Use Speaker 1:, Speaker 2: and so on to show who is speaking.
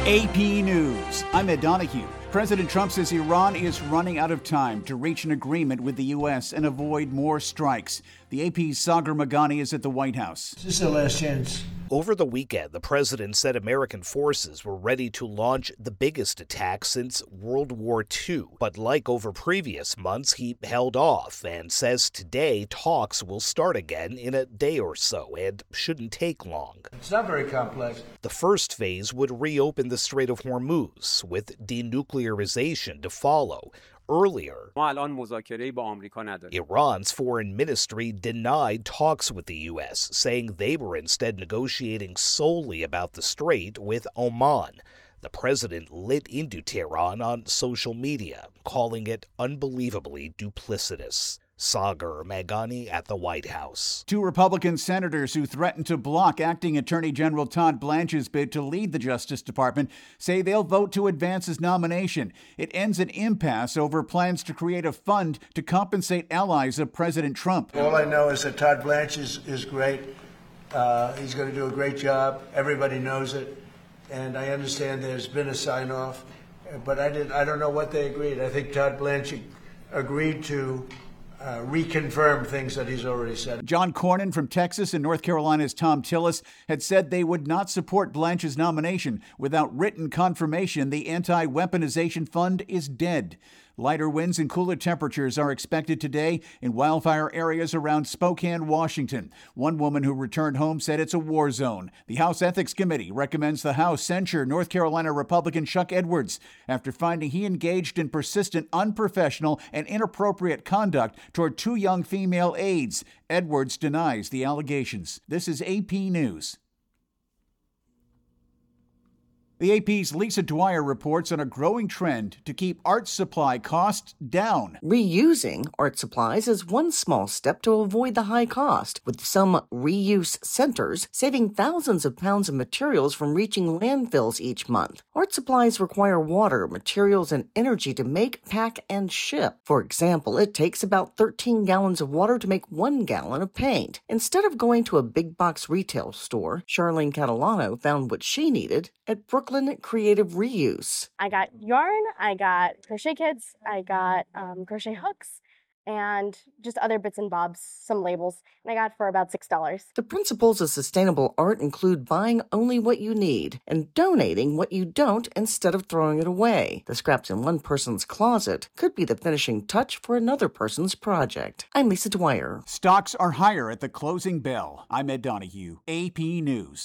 Speaker 1: AP News. I'm Ed Donahue. President Trump says Iran is running out of time to reach an agreement with the U.S. and avoid more strikes. The AP's Sagar Meghani is at the White House.
Speaker 2: This is our last chance.
Speaker 3: Over the weekend, the president said American forces were ready to launch the biggest attack since World War II. But like over previous months, he held off and says today talks will start again in a day or so and shouldn't take long.
Speaker 2: It's not very complex.
Speaker 3: The first phase would reopen the Strait of Hormuz, with denuclearization to follow. Earlier, Iran's foreign ministry denied talks with the U.S., saying they were instead negotiating solely about the strait with Oman. The president lit into Tehran on social media, calling it unbelievably duplicitous. Sagar Meghani at the White House.
Speaker 1: Two Republican senators who threatened to block Acting Attorney General Todd Blanche's bid to lead the Justice Department say they'll vote to advance his nomination. It ends an impasse over plans to create a fund to compensate allies of President Trump.
Speaker 2: All I know is that Todd Blanche is great. He's going to do a great job. Everybody knows it. And I understand there's been a sign-off. But I don't know what they agreed. I think Todd Blanche agreed to reconfirm things that he's already said.
Speaker 1: John Cornyn from Texas and North Carolina's Thom Tillis had said they would not support Blanche's nomination without written confirmation the anti-weaponization fund is dead. Lighter winds and cooler temperatures are expected today in wildfire areas around Spokane, Washington. One woman who returned home said it's a war zone. The House Ethics Committee recommends the House censure North Carolina Republican Chuck Edwards after finding he engaged in persistent, unprofessional, and inappropriate conduct toward two young female aides. Edwards denies the allegations. This is AP News. The AP's Lisa Dwyer reports on a growing trend to keep art supply costs down.
Speaker 4: Reusing art supplies is one small step to avoid the high cost, with some reuse centers saving thousands of pounds of materials from reaching landfills each month. Art supplies require water, materials, and energy to make, pack, and ship. For example, it takes about 13 gallons of water to make 1 gallon of paint. Instead of going to a big box retail store, Charlene Catalano found what she needed at Brooklyn Creative Reuse.
Speaker 5: I got yarn, I got crochet kits, I got crochet hooks, and just other bits and bobs, some labels, and I got for about $6.
Speaker 4: The principles of sustainable art include buying only what you need and donating what you don't instead of throwing it away. The scraps in one person's closet could be the finishing touch for another person's project. I'm Lisa Dwyer.
Speaker 1: Stocks are higher at the closing bell. I'm Ed Donahue, AP News.